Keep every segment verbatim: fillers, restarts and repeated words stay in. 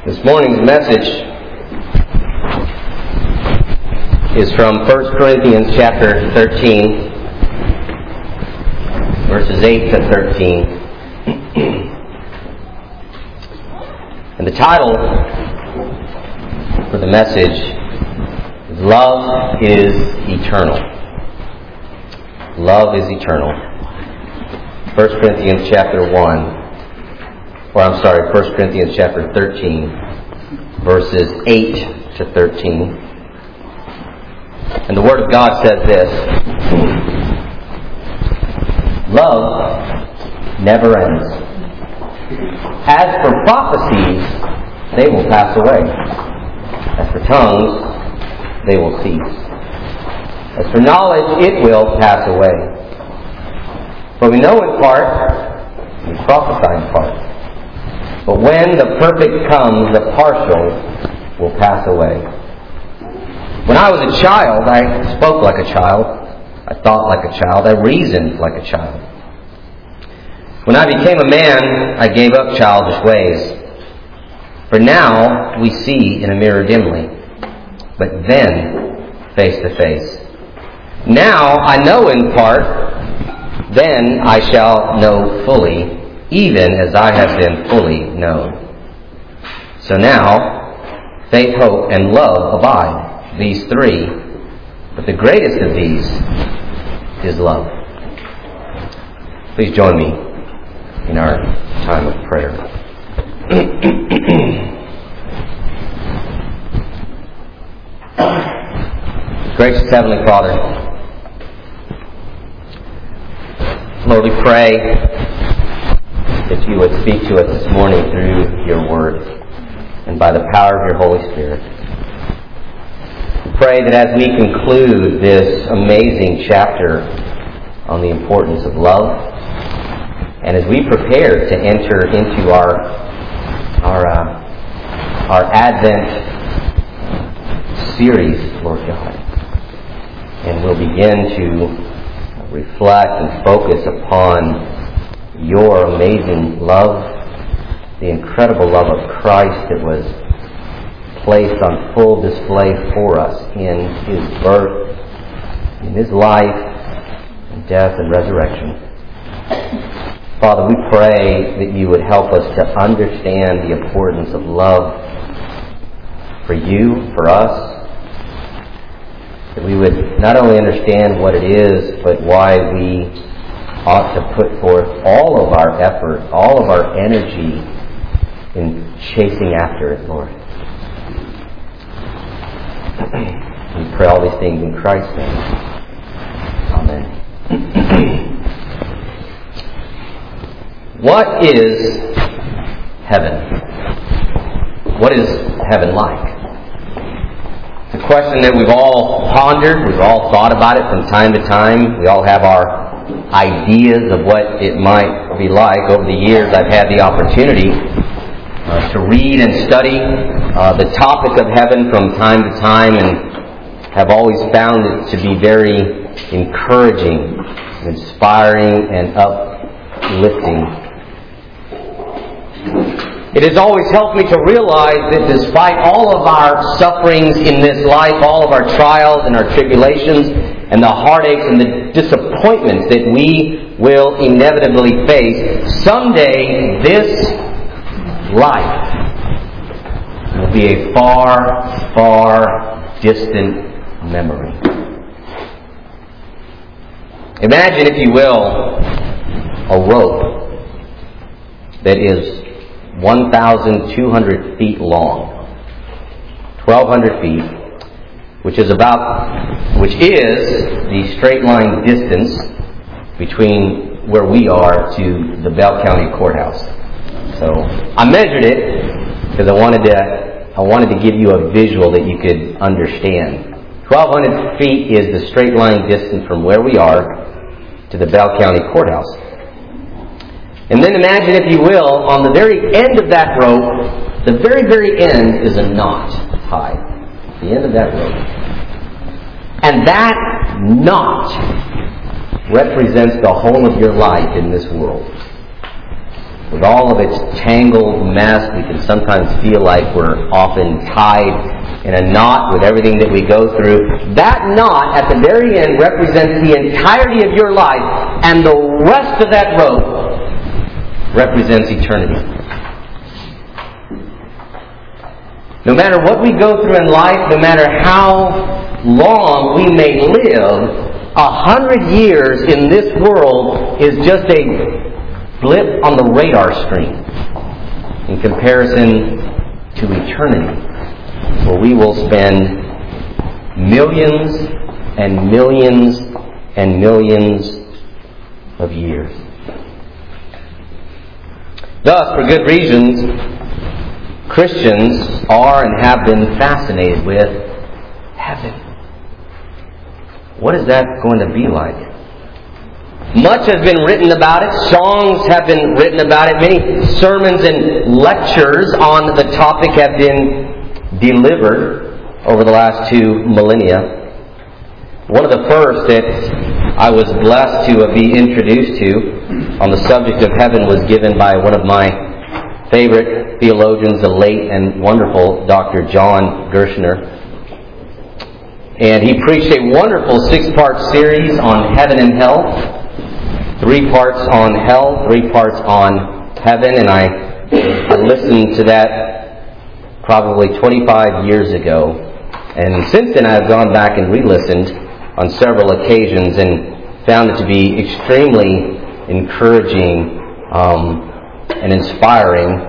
This morning's message is from First Corinthians chapter thirteen, verses eight to thirteen. And the title for the message is Love is Eternal. Love is Eternal. First Corinthians chapter one. Or I'm sorry, First Corinthians chapter thirteen, verses eight to thirteen. And the Word of God says this: Love never ends. As for prophecies, they will pass away. As for tongues, they will cease. As for knowledge, it will pass away. For we know in part, we prophesy in part. But when the perfect comes, the partial will pass away. When I was a child, I spoke like a child. I thought like a child. I reasoned like a child. When I became a man, I gave up childish ways. For now we see in a mirror dimly, but then face to face. Now I know in part, then I shall know fully, even as I have been fully known. So now, faith, hope, and love abide, these three, but the greatest of these is love. Please join me in our time of prayer. Gracious Heavenly Father, Lord, we pray that you would speak to us this morning through your Word and by the power of your Holy Spirit. We pray that as we conclude this amazing chapter on the importance of love, and as we prepare to enter into our our uh, our Advent series, Lord God, and we'll begin to reflect and focus upon your amazing love, the incredible love of Christ that was placed on full display for us in His birth, in His life, and death and resurrection. Father, we pray that you would help us to understand the importance of love for you, for us, that we would not only understand what it is, but why we ought to put forth all of our effort, all of our energy in chasing after it, Lord. We pray all these things in Christ's name. Amen. What is heaven? What is heaven like? It's a question that we've all pondered. We've all thought about it from time to time. We all have our ideas of what it might be like. Over the years, I've had the opportunity uh, to read and study uh, the topic of heaven from time to time, and have always found it to be very encouraging, inspiring, and uplifting. It has always helped me to realize that despite all of our sufferings in this life, all of our trials and our tribulations, and the heartaches and the disappointments that we will inevitably face, someday this life will be a far, far distant memory. Imagine, if you will, a rope that is one thousand two hundred feet long, twelve hundred feet, which is about, which is the straight line distance between where we are to the Bell County Courthouse. So I measured it because I wanted to, I wanted to give you a visual that you could understand. twelve hundred feet is the straight line distance from where we are to the Bell County Courthouse. And then imagine, if you will, on the very end of that rope, the very, very end is a knot tied. The end of that rope. And that knot represents the whole of your life in this world. with all of its tangled mess. We can sometimes feel like we're often tied in a knot with everything that we go through. That knot at the very end represents the entirety of your life, and the rest of that rope represents eternity. No matter what we go through in life, no matter how long we may live, a hundred years in this world is just a blip on the radar screen in comparison to eternity, where we will spend millions and millions and millions of years. Thus, for good reasons, Christians are and have been fascinated with heaven. What is that going to be like? Much has been written about it. Songs have been written about it. Many sermons and lectures on the topic have been delivered over the last two millennia. One of the first that I was blessed to be introduced to on the subject of heaven was given by one of my favorite theologians, the late and wonderful Doctor John Gershner. And he preached a wonderful six-part series on heaven and hell. Three parts on hell, three parts on heaven. And I, I listened to that probably twenty-five years ago. And since then I've gone back and re-listened on several occasions and found it to be extremely encouraging um, and inspiring.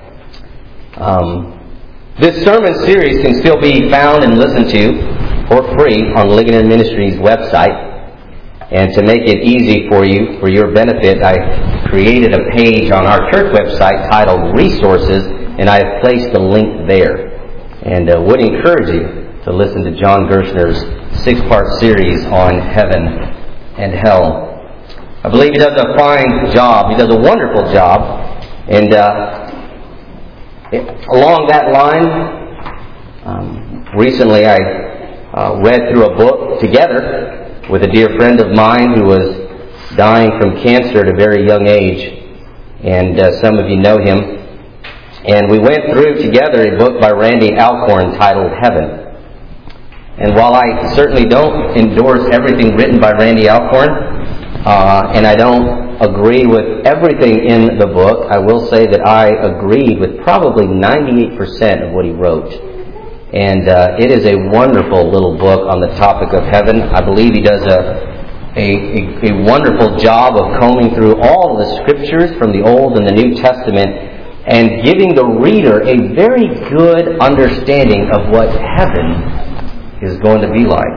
Um, this sermon series can still be found and listened to for free on Ligonier Ministries website. And to make it easy for you, for your benefit, I created a page on our church website titled Resources, and I have placed the link there. And uh, would encourage you to listen to John Gershner's six-part series on heaven and hell. I believe he does a fine job. He does a wonderful job. And uh, it, along that line, um, recently I Uh, read through a book together with a dear friend of mine who was dying from cancer at a very young age, and uh, some of you know him. And we went through together a book by Randy Alcorn titled Heaven. And while I certainly don't endorse everything written by Randy Alcorn, uh, and I don't agree with everything in the book, I will say that I agreed with probably ninety-eight percent of what he wrote. And uh, it is a wonderful little book on the topic of heaven. I believe he does a, a, a, a wonderful job of combing through all the scriptures from the Old and the New Testament and giving the reader a very good understanding of what heaven is going to be like.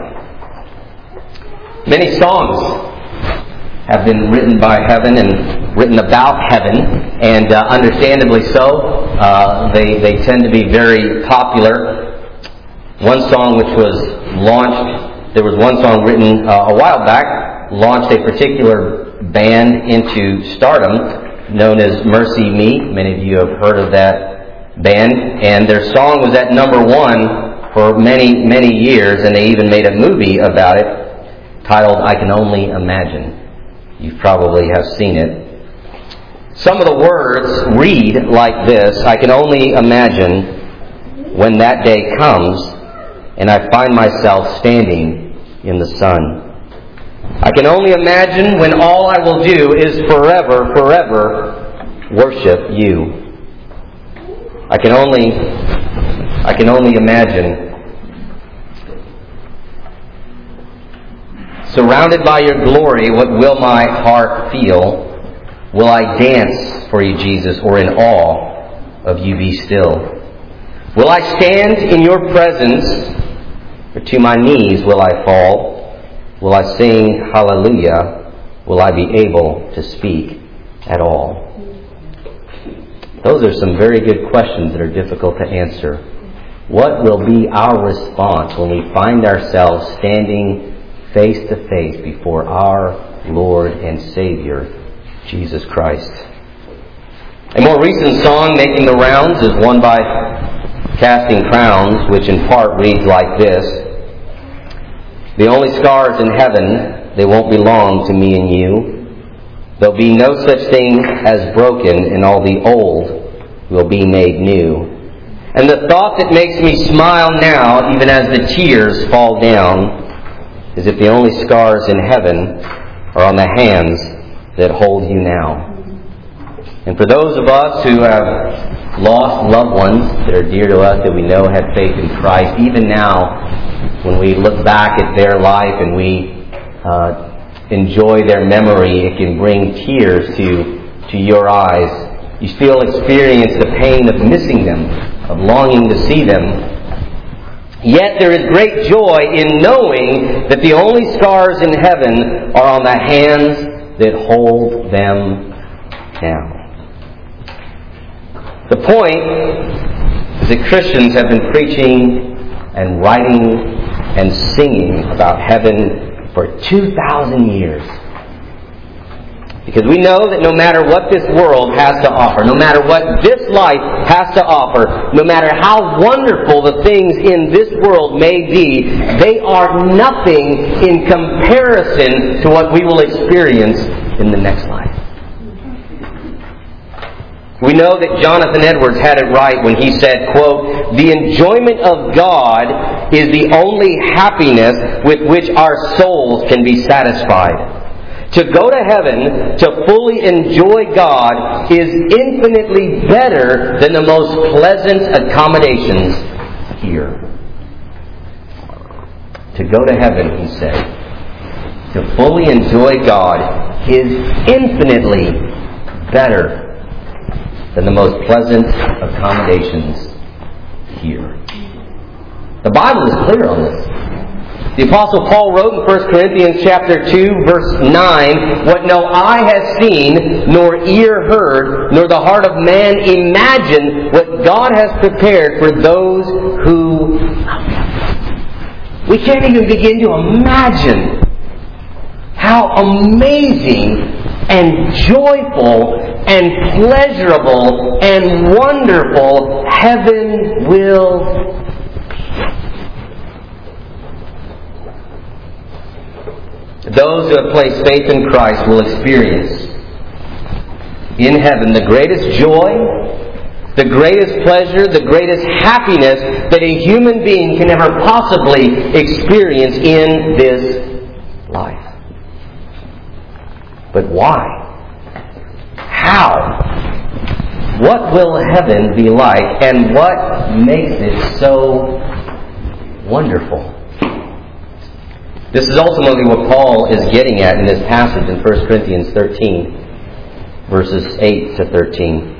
Many songs have been written by heaven and written about heaven, and uh, understandably so. Uh, they, they tend to be very popular. One song which was launched, there was one song written uh, a while back, launched a particular band into stardom known as Mercy Me. Many of you have heard of that band. And their song was at number one for many, many years, and they even made a movie about it titled I Can Only Imagine. You probably have seen it. Some of the words read like this: I can only imagine when that day comes and I find myself standing in the sun. I can only imagine when all I will do is forever, forever worship you. I can only, I can only imagine. Surrounded by your glory, what will my heart feel? Will I dance for you, Jesus, or in awe of you be still? Will I stand in your presence, or to my knees will I fall? Will I sing hallelujah? Will I be able to speak at all? Those are some very good questions that are difficult to answer. What will be our response when we find ourselves standing face to face before our Lord and Savior, Jesus Christ? A more recent song making the rounds is one by Casting Crowns, which in part reads like this: The only scars in heaven, they won't belong to me and you. There'll be no such thing as broken, and all the old will be made new. And the thought that makes me smile now, even as the tears fall down, is if the only scars in heaven are on the hands that hold you now. And for those of us who have lost loved ones that are dear to us, that we know had faith in Christ, even now, when we look back at their life and we uh, enjoy their memory, it can bring tears to, to your eyes. You still experience the pain of missing them, of longing to see them. Yet there is great joy in knowing that the only scars in heaven are on the hands that hold them now. The point is that Christians have been preaching and writing and singing about heaven for two thousand years. Because we know that no matter what this world has to offer, no matter what this life has to offer, no matter how wonderful the things in this world may be, they are nothing in comparison to what we will experience in the next life. We know that Jonathan Edwards had it right when he said, quote, "The enjoyment of God is the only happiness with which our souls can be satisfied. To go to heaven, to fully enjoy God, is infinitely better than the most pleasant accommodations here." To go to heaven, he said, to fully enjoy God is infinitely better than the most pleasant accommodations here. The Bible is clear on this. The Apostle Paul wrote in First Corinthians chapter two, verse nine, "What no eye has seen, nor ear heard, nor the heart of man imagined, what God has prepared for those who love Him." We can't even begin to imagine how amazing and joyful and pleasurable and wonderful heaven will be. Those who have placed faith in Christ will experience in heaven the greatest joy, the greatest pleasure, the greatest happiness that a human being can ever possibly experience in this life. But why? How? What will heaven be like, and what makes it so wonderful? This is ultimately what Paul is getting at in this passage in First Corinthians thirteen, verses eight to thirteen.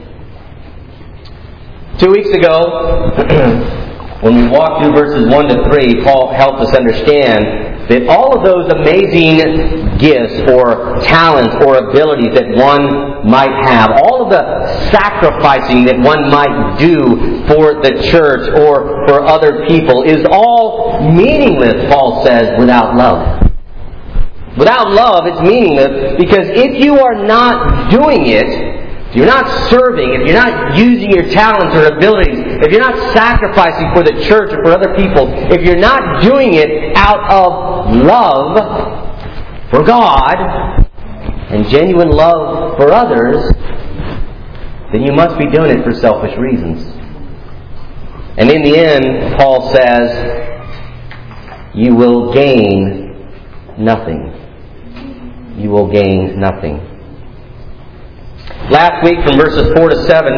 Two weeks ago, when we walked through verses one to three, Paul helped us understand that all of those amazing gifts or talents or abilities that one might have, all of the sacrificing that one might do for the church or for other people, is all meaningless, Paul says, without love. Without love, it's meaningless, because if you are not doing it, if you're not serving, if you're not using your talents or abilities, if you're not sacrificing for the church or for other people, if you're not doing it out of love for God and genuine love for others, then you must be doing it for selfish reasons. And in the end, Paul says, you will gain nothing. You will gain nothing. Last week, from verses four to seven,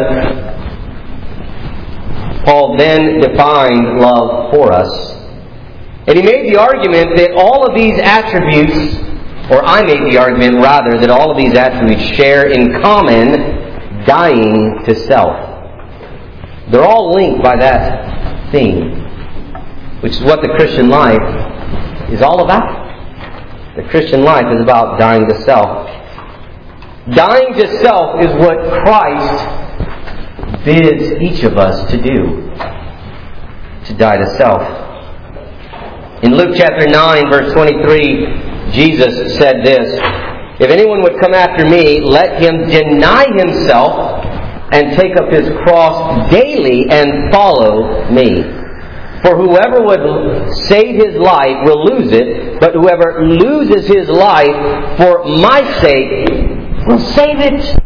Paul then defined love for us. And he made the argument that all of these attributes, or I made the argument rather, that all of these attributes share in common dying to self. They're all linked by that theme, which is what the Christian life is all about. The Christian life is about dying to self. Dying to self is what Christ bids each of us to do. To die to self. In Luke chapter nine, verse twenty-three, Jesus said this, "If anyone would come after me, let him deny himself and take up his cross daily and follow me. For whoever would save his life will lose it, but whoever loses his life for my sake will save it.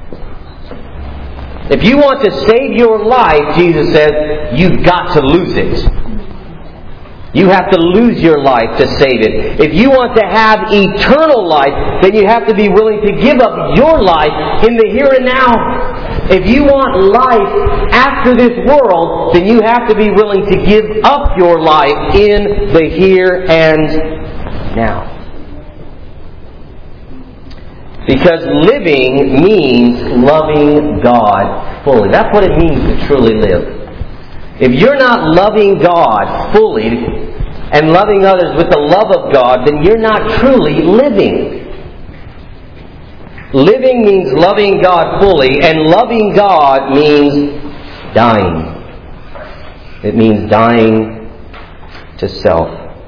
If you want to save your life, Jesus says, you've got to lose it. You have to lose your life to save it. If you want to have eternal life, then you have to be willing to give up your life in the here and now. If you want life after this world, then you have to be willing to give up your life in the here and now. Because living means loving God fully. That's what it means to truly live. If you're not loving God fully and loving others with the love of God, then you're not truly living. Living means loving God fully, and loving God means dying. It means dying to self.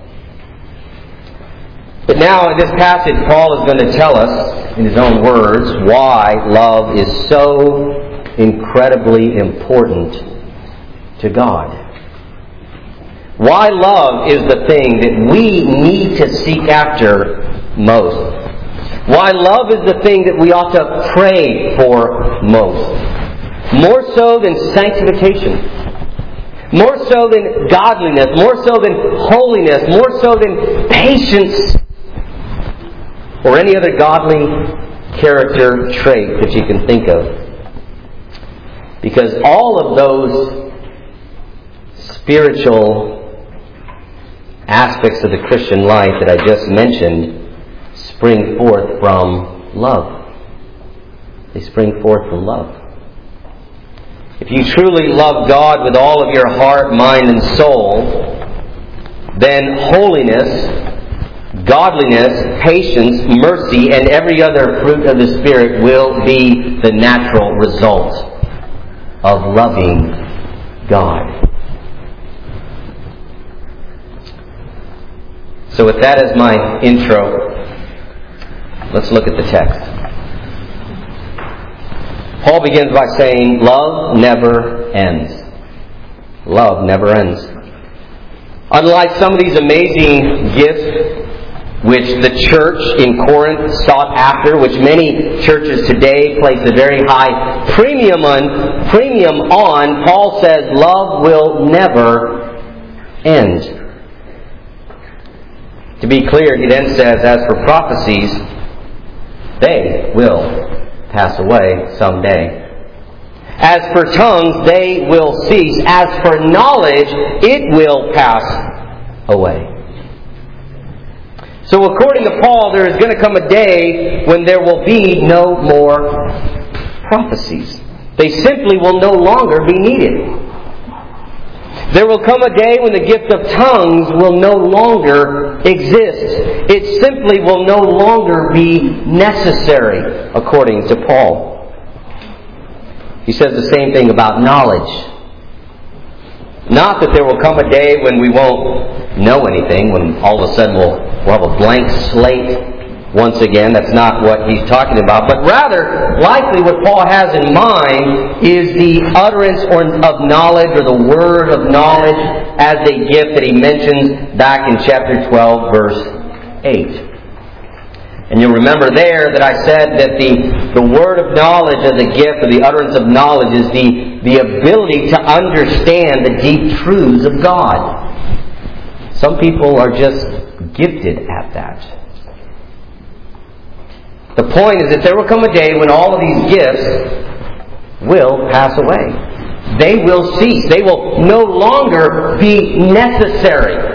But now in this passage, Paul is going to tell us, in his own words, why love is so incredibly important to God. Why love is the thing that we need to seek after most. Why love is the thing that we ought to pray for most. More so than sanctification. More so than godliness. More so than holiness. More so than patience. Or any other godly character trait that you can think of. Because all of those spiritual aspects of the Christian life that I just mentioned spring forth from love. They spring forth from love. If you truly love God with all of your heart, mind, and soul, then holiness, godliness, patience, mercy, and every other fruit of the Spirit will be the natural result of loving God. So with that as my intro, let's look at the text. Paul begins by saying, love never ends. Love never ends. Unlike some of these amazing gifts which the church in Corinth sought after, which many churches today place a very high premium on, premium on, Paul says love will never end. To be clear, he then says, as for prophecies, they will pass away someday. As for tongues, they will cease. As for knowledge, it will pass away. So according to Paul, there is going to come a day when there will be no more prophecies. They simply will no longer be needed. There will come a day when the gift of tongues will no longer exist. It simply will no longer be necessary, according to Paul. He says the same thing about knowledge. Not that there will come a day when we won't know anything, when all of a sudden we'll, we'll have a blank slate once again. That's not what he's talking about. But rather, likely what Paul has in mind is the utterance or of knowledge, or the word of knowledge as a gift that he mentions back in chapter twelve, verse eight. And you'll remember there that I said that the, the word of knowledge as a gift, or the utterance of knowledge, is the, the ability to understand the deep truths of God. Some people are just gifted at that. The point is that there will come a day when all of these gifts will pass away. They will cease. They will no longer be necessary.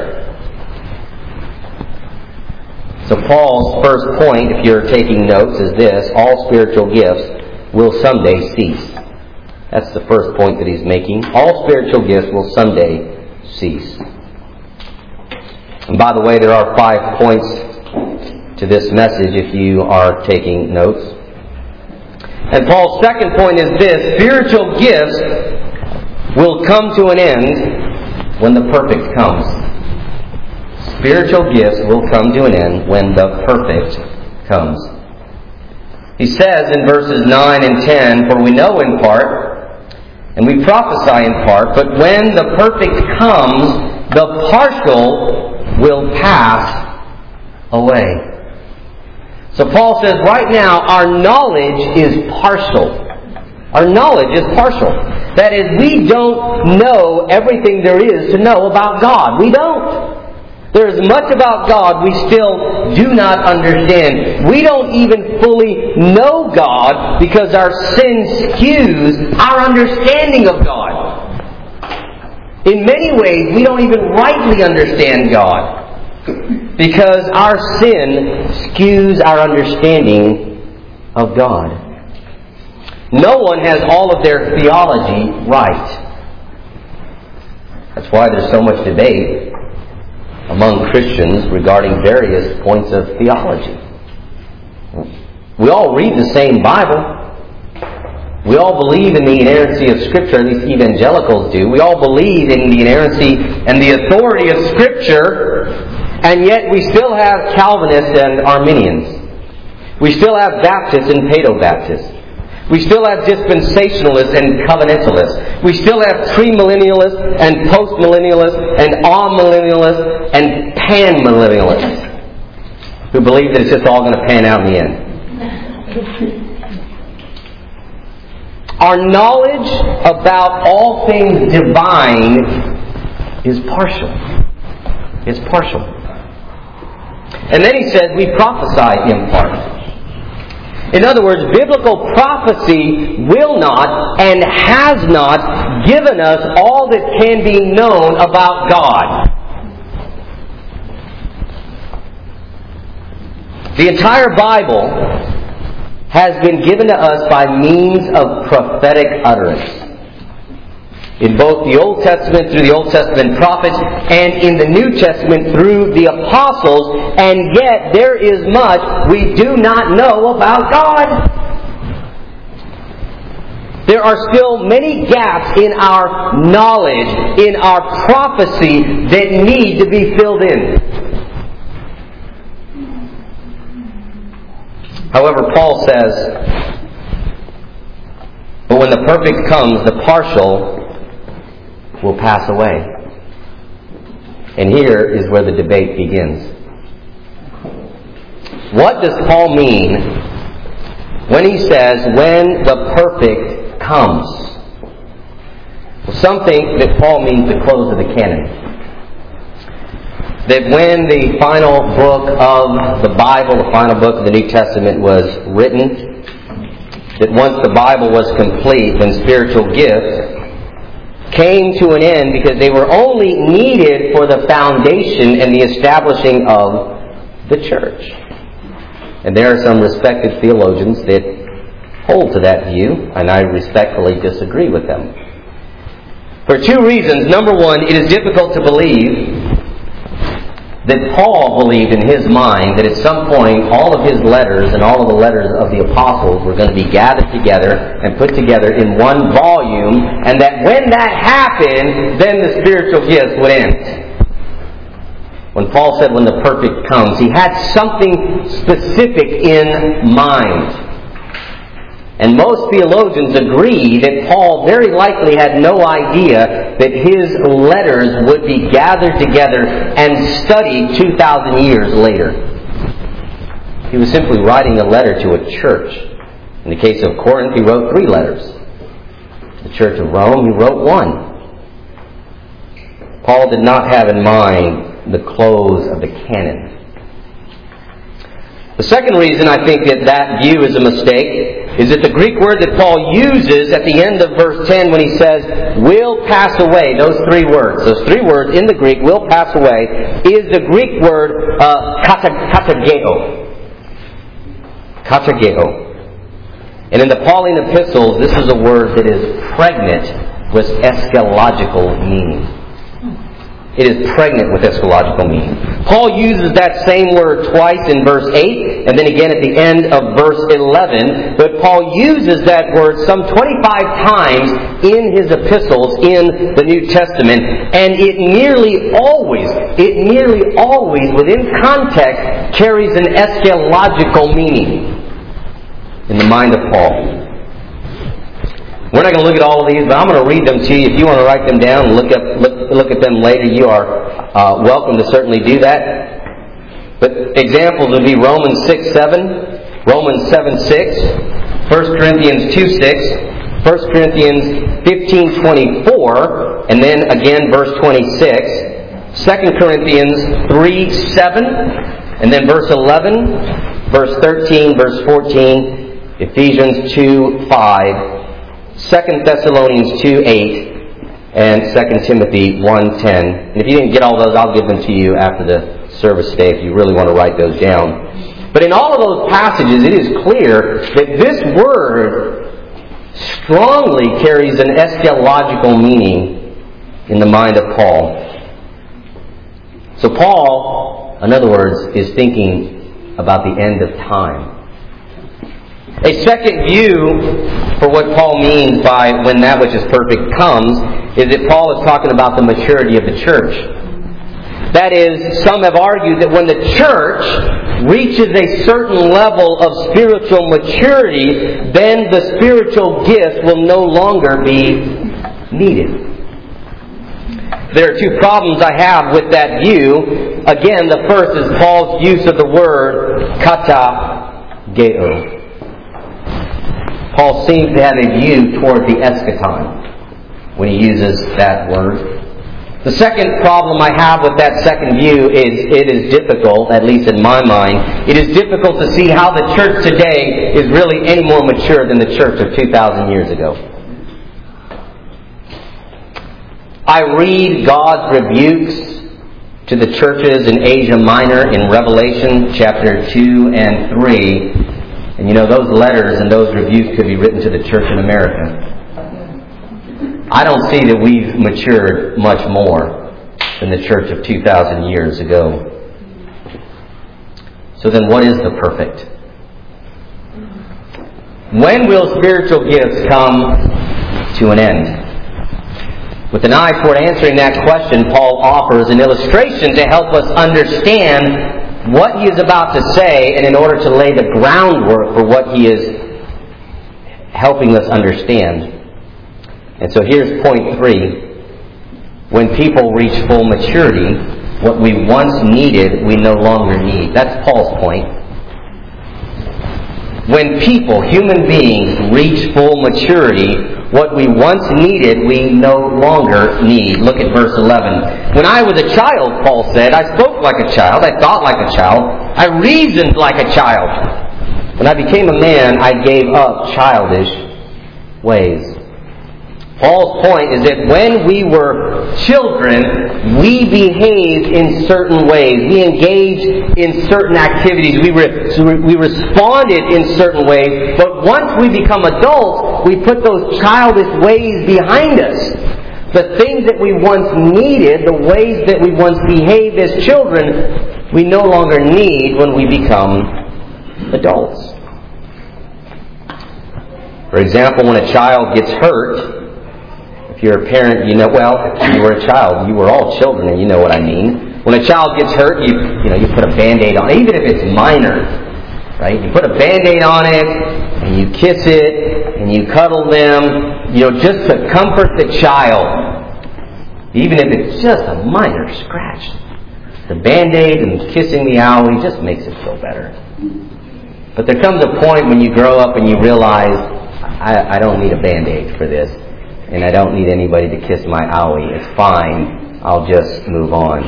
So Paul's first point, if you're taking notes, is this: all spiritual gifts will someday cease. That's the first point that he's making. All spiritual gifts will someday cease. And by the way, there are five points to this message if you are taking notes. And Paul's second point is this: spiritual gifts will come to an end when the perfect comes. Spiritual gifts will come to an end when the perfect comes. He says in verses nine and ten, for we know in part, and we prophesy in part, but when the perfect comes, the partial will pass away. So Paul says right now our knowledge is partial. Our knowledge is partial. That is, we don't know everything there is to know about God. We don't. There is much about God we still do not understand. We don't even fully know God because our sin skews our understanding of God. In many ways, we don't even rightly understand God because our sin skews our understanding of God. No one has all of their theology right. That's why there's so much debate among Christians regarding various points of theology. We all read the same Bible. We all believe in the inerrancy of Scripture, at least evangelicals do. We all believe in the inerrancy and the authority of Scripture, and yet we still have Calvinists and Arminians. We still have Baptists and Paedo-Baptists. We still have dispensationalists and covenantalists. We still have premillennialists and postmillennialists and amillennialists and panmillennialists who believe that it's just all going to pan out in the end. Our knowledge about all things divine is partial. It's partial. And then he says we prophesy in part. In other words, biblical prophecy will not and has not given us all that can be known about God. The entire Bible has been given to us by means of prophetic utterance. In both the Old Testament through the Old Testament prophets and in the New Testament through the apostles, and yet there is much we do not know about God. There are still many gaps in our knowledge, in our prophecy that need to be filled in. However, Paul says, but when the perfect comes, the partial will pass away. And here is where the debate begins. What does Paul mean when he says, when the perfect comes? Well, some think that Paul means the close of the canon. That when the final book of the Bible, the final book of the New Testament was written, that once the Bible was complete, then spiritual gifts came to an end because they were only needed for the foundation and the establishing of the church. And there are some respected theologians that hold to that view, and I respectfully disagree with them. For two reasons. Number one, it is difficult to believe that Paul believed in his mind that at some point all of his letters and all of the letters of the apostles were going to be gathered together and put together in one volume, and that when that happened, then the spiritual gifts would end. When Paul said when the perfect comes, he had something specific in mind. And most theologians agree that Paul very likely had no idea that his letters would be gathered together and studied two thousand years later. He was simply writing a letter to a church. In the case of Corinth, he wrote three letters. The Church of Rome, he wrote one. Paul did not have in mind the close of the canon. The second reason I think that that view is a mistake is that the Greek word that Paul uses at the end of verse ten when he says, will pass away, those three words, those three words in the Greek, will pass away, is the Greek word uh, katageo. Katageo. And in the Pauline epistles, this is a word that is pregnant with eschatological meaning. It is pregnant with eschatological meaning. Paul uses that same word twice in verse eight, and then again at the end of verse eleven. But Paul uses that word some twenty-five times in his epistles in the New Testament, and it nearly always, it nearly always, within context, carries an eschatological meaning in the mind of Paul. We're not going to look at all of these, but I'm going to read them to you. If you want to write them down and look up, look, look at them later, you are uh, welcome to certainly do that. But examples would be Romans six seven, Romans seven six, First Corinthians two six, First Corinthians fifteen twenty-four, and then again verse twenty-six, Second Corinthians three seven, and then verse eleven, verse thirteen, verse fourteen, Ephesians two five, Second Thessalonians two eight, and Second Timothy one ten. And if you didn't get all those, I'll give them to you after the service today if you really want to write those down. But in all of those passages, it is clear that this word strongly carries an eschatological meaning in the mind of Paul. So Paul, in other words, is thinking about the end of time. A second view for what Paul means by when that which is perfect comes is that Paul is talking about the maturity of the church. That is, some have argued that when the church reaches a certain level of spiritual maturity, then the spiritual gifts will no longer be needed. There are two problems I have with that view. Again, the first is Paul's use of the word kata geo. Paul seems to have a view toward the eschaton when he uses that word. The second problem I have with that second view is it is difficult, at least in my mind, it is difficult to see how the church today is really any more mature than the church of two thousand years ago. I read God's rebukes to the churches in Asia Minor in Revelation chapter two and three. And you know, those letters and those rebukes could be written to the church in America. I don't see that we've matured much more than the church of two thousand years ago. So then what is the perfect? When will spiritual gifts come to an end? With an eye toward answering that question, Paul offers an illustration to help us understand what he is about to say, and in order to lay the groundwork for what he is helping us understand. And so here's point three. When people reach full maturity, what we once needed, we no longer need. That's Paul's point. When people, human beings, reach full maturity, what we once needed, we no longer need. Look at verse eleven. When I was a child, Paul said, I spoke like a child, I thought like a child, I reasoned like a child. When I became a man, I gave up childish ways. Paul's point is that when we were children, we behaved in certain ways. We engaged in certain activities. We, re- we responded in certain ways. But once we become adults, we put those childish ways behind us. The things that we once needed, the ways that we once behaved as children, we no longer need when we become adults. For example, when a child gets hurt, if you're a parent, you know, well, if you were a child, you were all children, and you know what I mean. When a child gets hurt, you you know, you put a Band-Aid on it, even if it's minor, right? You put a Band-Aid on it, and you kiss it, and you cuddle them, you know, just to comfort the child. Even if it's just a minor scratch. The Band-Aid and kissing the owie just makes it feel better. But there comes a point when you grow up and you realize, I, I don't need a Band-Aid for this. And I don't need anybody to kiss my owie. It's fine. I'll just move on.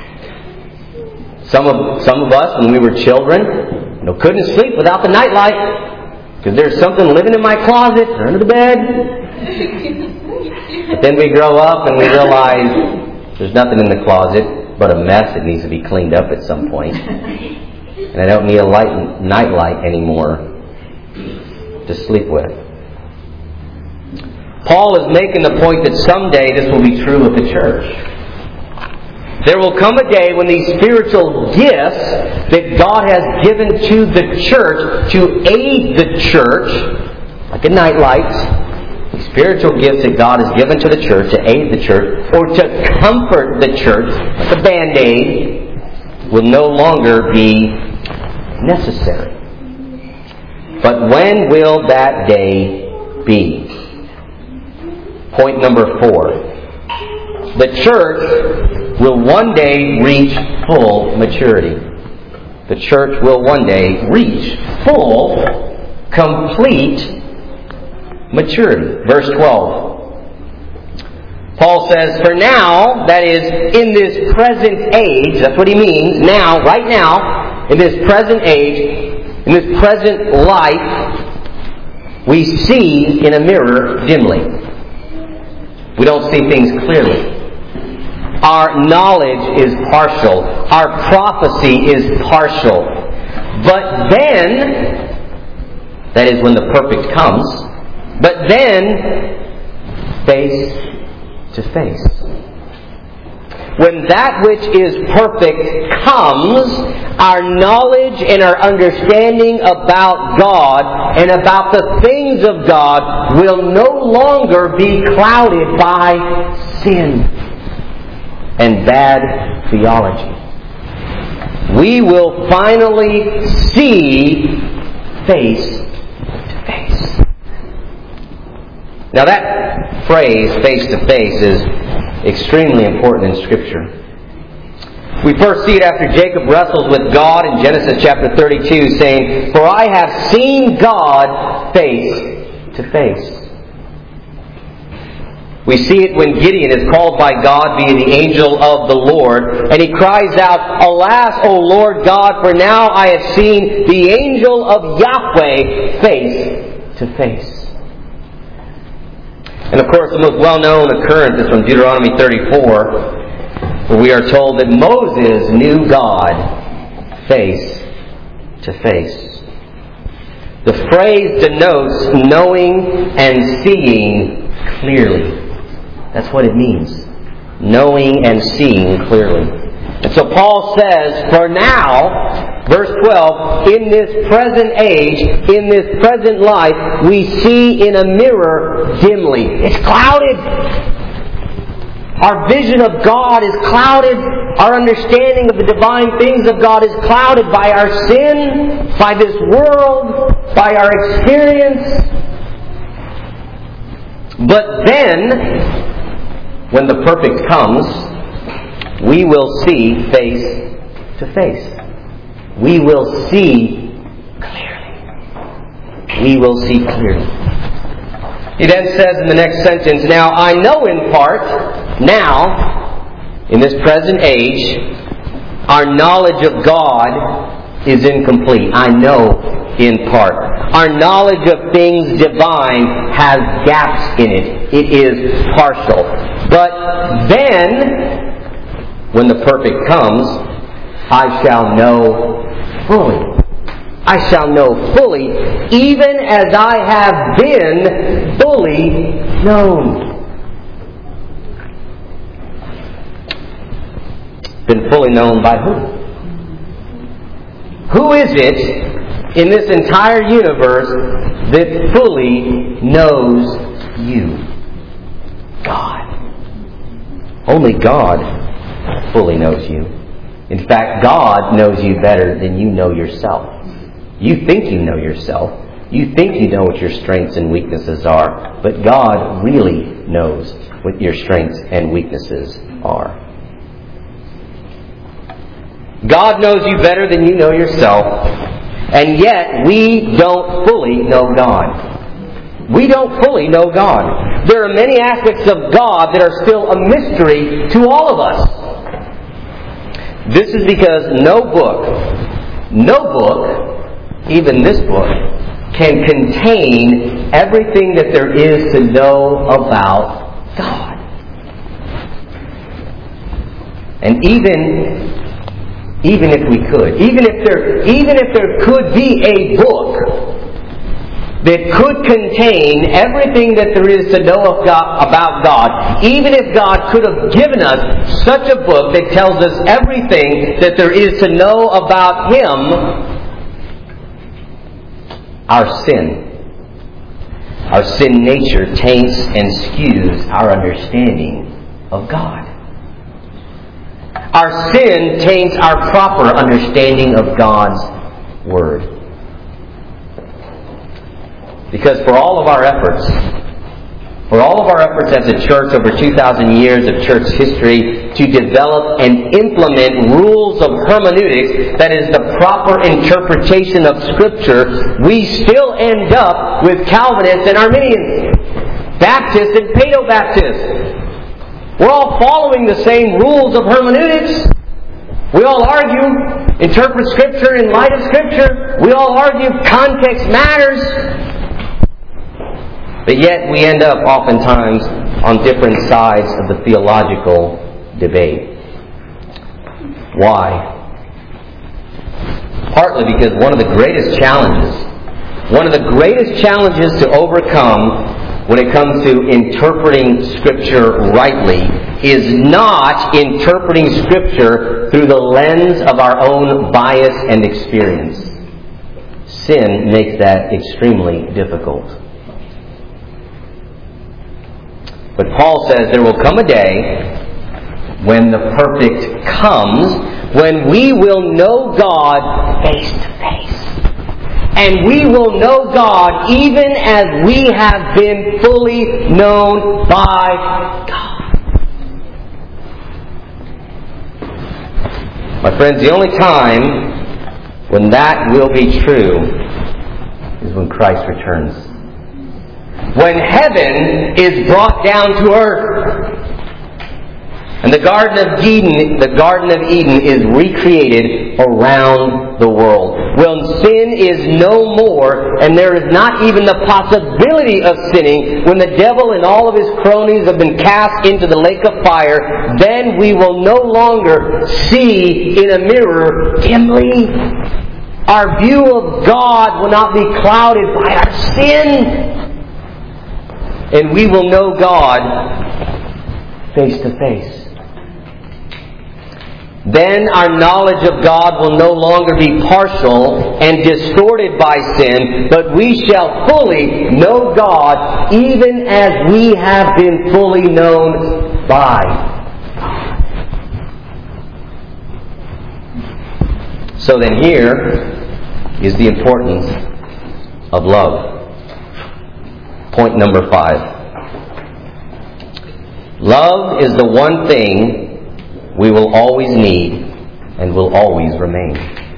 Some of some of us, when we were children, you know, couldn't sleep without the nightlight because there's something living in my closet or under the bed. But then we grow up and we realize there's nothing in the closet but a mess that needs to be cleaned up at some point. And I don't need a light nightlight anymore to sleep with. Paul is making the point that someday this will be true of the church. There will come a day when these spiritual gifts that God has given to the church to aid the church, like a nightlight, these spiritual gifts that God has given to the church to aid the church, or to comfort the church, like a Band-Aid, will no longer be necessary. But when will that day be? Point number four. The church will one day reach full maturity. the church will one day reach full, complete maturity. Verse twelve. Paul says, "For now," that is, in this present age, that's what he means, now, right now, in this present age, in this present life, we see in a mirror dimly. We don't see things clearly. Our knowledge is partial. Our prophecy is partial. But then, that is when the perfect comes, but then, face to face. When that which is perfect comes, our knowledge and our understanding about God and about the things of God will no longer be clouded by sin and bad theology. We will finally see face to face. Now that phrase, face to face, is extremely important in Scripture. We first see it after Jacob wrestles with God in Genesis chapter thirty-two, saying, "For I have seen God face to face." We see it when Gideon is called by God via the angel of the Lord, and he cries out, "Alas, O Lord God, for now I have seen the angel of Yahweh face to face." And of course, the most well-known occurrence is from Deuteronomy thirty-four, where we are told that Moses knew God face to face. The phrase denotes knowing and seeing clearly. That's what it means. Knowing and seeing clearly. And so Paul says, for now, verse twelve, in this present age, in this present life, we see in a mirror dimly. It's clouded. Our vision of God is clouded. Our understanding of the divine things of God is clouded by our sin, by this world, by our experience. But then, when the perfect comes, we will see face to face. We will see clearly. We will see clearly. He then says in the next sentence, "Now I know in part, now, in this present age, our knowledge of God is incomplete." I know in part. Our knowledge of things divine has gaps in it. It is partial. But then, when the perfect comes, I shall know fully. I shall know fully, even as I have been fully known. Been fully known by who? Who is it in this entire universe that fully knows you? God. Only God fully knows you. In fact, God knows you better than you know yourself. You think you know yourself. You think you know what your strengths and weaknesses are. But God really knows what your strengths and weaknesses are. God knows you better than you know yourself. And yet, we don't fully know God. We don't fully know God. There are many aspects of God that are still a mystery to all of us. This is because no book, no book, even this book, can contain everything that there is to know about God. And even, even if we could, even if there, even if there could be a book that could contain everything that there is to know of God, about God, even if God could have given us such a book that tells us everything that there is to know about Him, our sin, our sin nature taints and skews our understanding of God. Our sin taints our proper understanding of God's Word. Because for all of our efforts, For all of our efforts as a church over two thousand years of church history to develop and implement rules of hermeneutics, that is the proper interpretation of Scripture, we still end up with Calvinists and Arminians, Baptists and Paedo-Baptists. We're all following the same rules of hermeneutics. We all argue, interpret Scripture in light of Scripture. We all argue context matters. But yet we end up oftentimes on different sides of the theological debate. Why? Partly because one of the greatest challenges, one of the greatest challenges to overcome when it comes to interpreting Scripture rightly is not interpreting Scripture through the lens of our own bias and experience. Sin makes that extremely difficult. But Paul says there will come a day when the perfect comes, when we will know God face to face. And we will know God even as we have been fully known by God. My friends, the only time when that will be true is when Christ returns. When heaven is brought down to earth. And the Garden of Eden, the Garden of Eden is recreated around the world. When sin is no more, and there is not even the possibility of sinning, when the devil and all of his cronies have been cast into the lake of fire, then we will no longer see in a mirror dimly. Our view of God will not be clouded by our sin. And we will know God face to face. Then our knowledge of God will no longer be partial and distorted by sin, but we shall fully know God even as we have been fully known by God. So then here is the importance of love. Point number five. Love is the one thing we will always need and will always remain.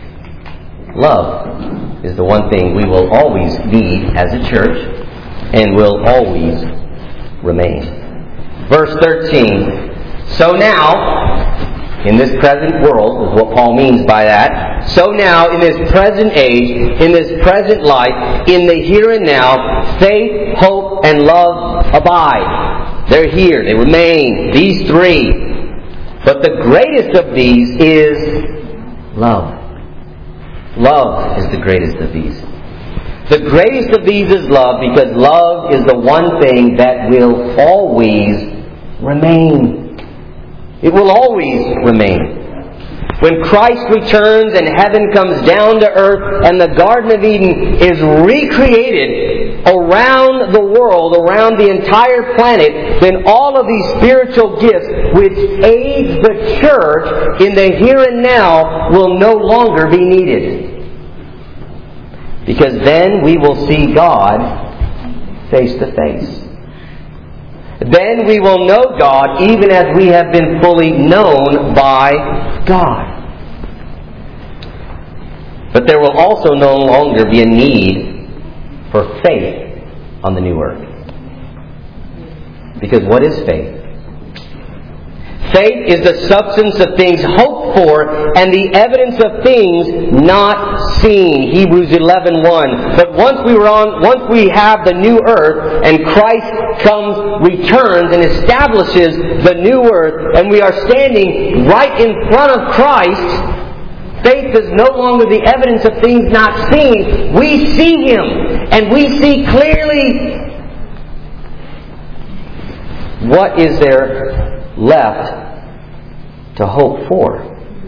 Love is the one thing we will always need as a church and will always remain. Verse thirteen. So now, in this present world, is what Paul means by that. So now, in this present age, in this present life, in the here and now, faith, hope, and love abide. They're here. They remain. These three. But the greatest of these is love. Love is the greatest of these. The greatest of these is love, because love is the one thing that will always remain. It will always remain. When Christ returns and heaven comes down to earth and the Garden of Eden is recreated around the world, around the entire planet, then all of these spiritual gifts which aid the church in the here and now will no longer be needed. Because then we will see God face to face. Then we will know God even as we have been fully known by God. But there will also no longer be a need for faith on the new earth. Because what is faith? Faith is the substance of things hoped for and the evidence of things not seen. Hebrews eleven one. But once we were on, once we have the new earth and Christ comes, returns and establishes the new earth, and we are standing right in front of Christ, faith is no longer the evidence of things not seen. We see Him, and we see clearly. What is there left to hope for?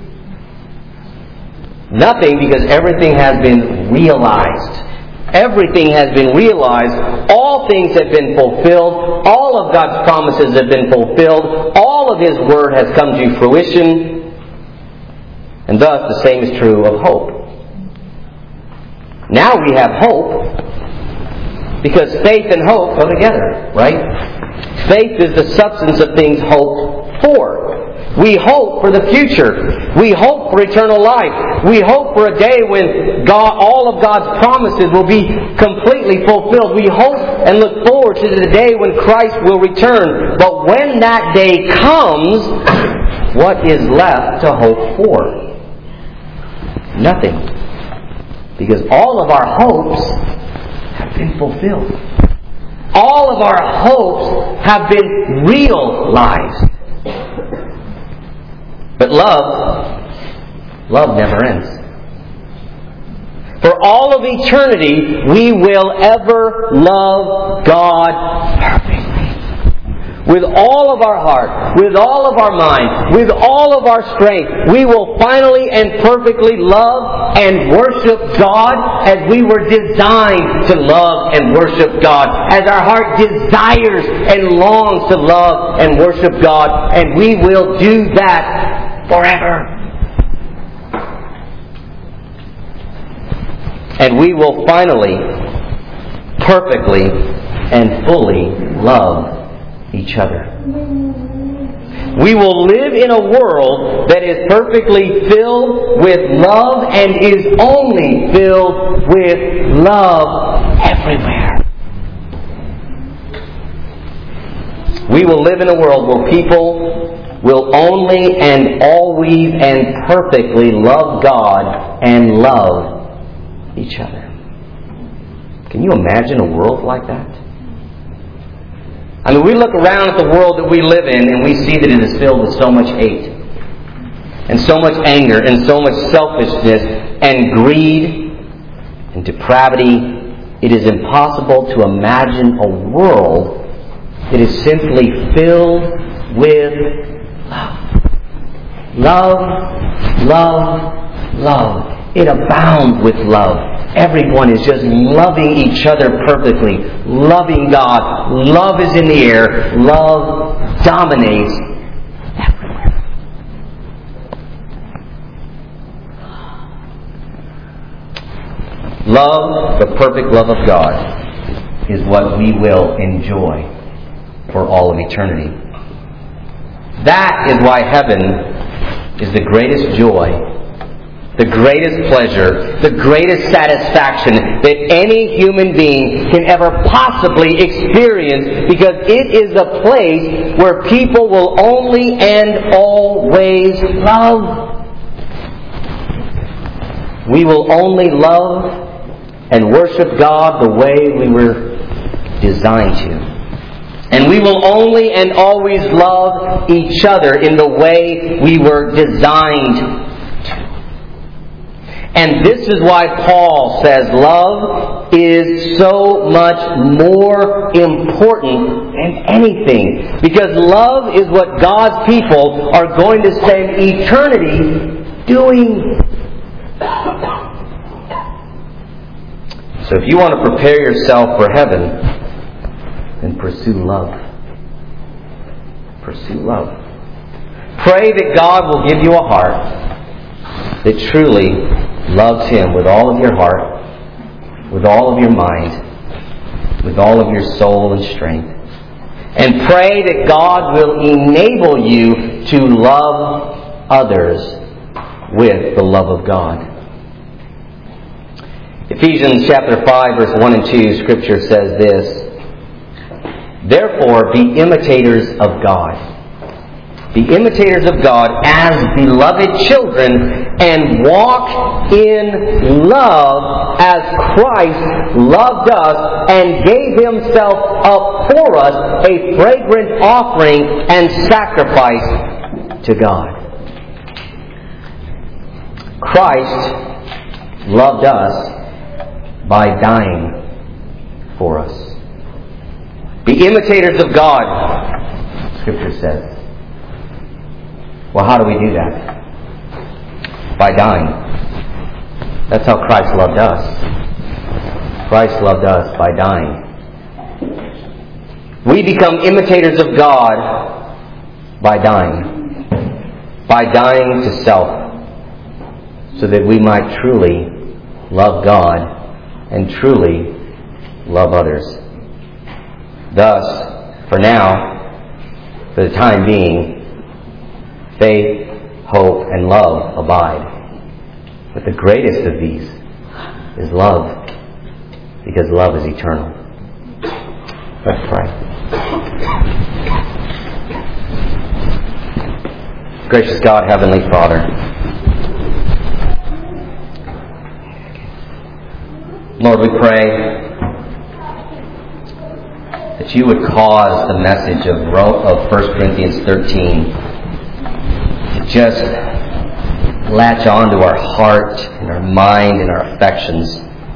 Nothing, because everything has been realized. Everything has been realized. All things have been fulfilled. All of God's promises have been fulfilled. All of His Word has come to fruition. And thus the same is true of hope. Now we have hope because faith and hope go together, right? Faith is the substance of things hoped for. We hope for the future. We hope for eternal life. We hope for a day when God, all of God's promises will be completely fulfilled. We hope and look forward to the day when Christ will return. But when that day comes, what is left to hope for? Nothing. Because all of our hopes have been fulfilled. All of our hopes have been realized. But love, love never ends. For all of eternity, we will ever love God perfectly. With all of our heart, with all of our mind, with all of our strength, we will finally and perfectly love and worship God as we were designed to love and worship God. As our heart desires and longs to love and worship God. And we will do that forever. And we will finally, perfectly, and fully love each other. We will live in a world that is perfectly filled with love and is only filled with love everywhere. We will live in a world where people will only and always and perfectly love God and love each other. Can you imagine a world like that? I mean, we look around at the world that we live in and we see that it is filled with so much hate and so much anger and so much selfishness and greed and depravity. It is impossible to imagine a world that is simply filled with love. Love, love, love. It abounds with love. Everyone is just loving each other perfectly. Loving God. Love is in the air. Love dominates everywhere. Love, the perfect love of God, is what we will enjoy for all of eternity. That is why heaven is the greatest joy, the greatest pleasure, the greatest satisfaction that any human being can ever possibly experience, because it is a place where people will only and always love. We will only love and worship God the way we were designed to. And we will only and always love each other in the way we were designed to. And this is why Paul says love is so much more important than anything. Because love is what God's people are going to spend eternity doing. So if you want to prepare yourself for heaven, then pursue love. Pursue love. Pray that God will give you a heart that truly loves Him with all of your heart, with all of your mind, with all of your soul and strength. And pray that God will enable you to love others with the love of God. Ephesians chapter five, verse one and two, Scripture says this: Therefore, be imitators of God. Be imitators of God as beloved children, and walk in love as Christ loved us and gave Himself up for us, a fragrant offering and sacrifice to God. Christ loved us by dying for us. Be imitators of God, Scripture says. Well, how do we do that? By dying. That's how Christ loved us. Christ loved us by dying. We become imitators of God by dying. By dying to self, so that we might truly love God and truly love others. Thus, For now, for the time being, faith, hope, and love abide. But the greatest of these is love, because love is eternal. Let's pray. Gracious God, Heavenly Father, Lord, we pray that you would cause the message of of First Corinthians thirteen to just latch onto our heart and our mind and our affections.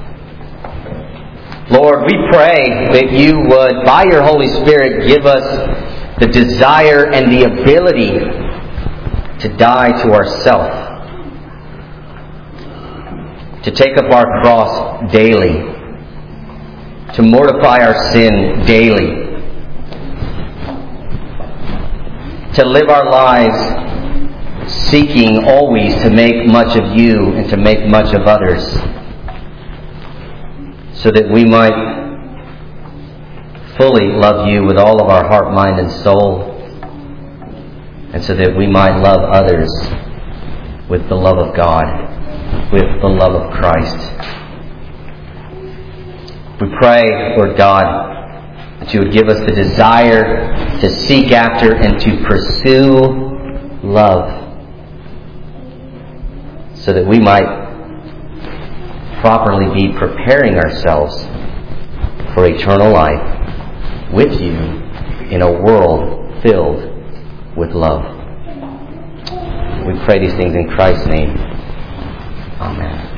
Lord, we pray that you would, by your Holy Spirit, give us the desire and the ability to die to ourself, to take up our cross daily, to mortify our sin daily, to live our lives seeking always to make much of you and to make much of others, so that we might fully love you with all of our heart, mind, and soul, and so that we might love others with the love of God, with the love of Christ. We pray, Lord God, that you would give us the desire to seek after and to pursue love, so that we might properly be preparing ourselves for eternal life with you in a world filled with love. We pray these things in Christ's name. Amen.